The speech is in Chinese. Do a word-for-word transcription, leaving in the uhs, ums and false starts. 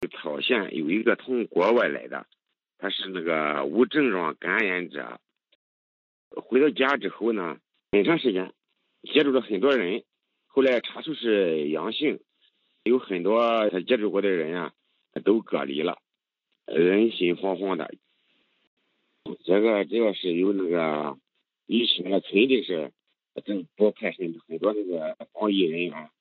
曹县有一个从国外来的，他是那个无症状感染者，回到家之后呢，很长时间接触了很多人，后来查出是阳性，有很多他接触过的人啊都隔离了，人心惶惶的。这个只要是有那个疫情了，肯定是政府派很很多那个防疫人员。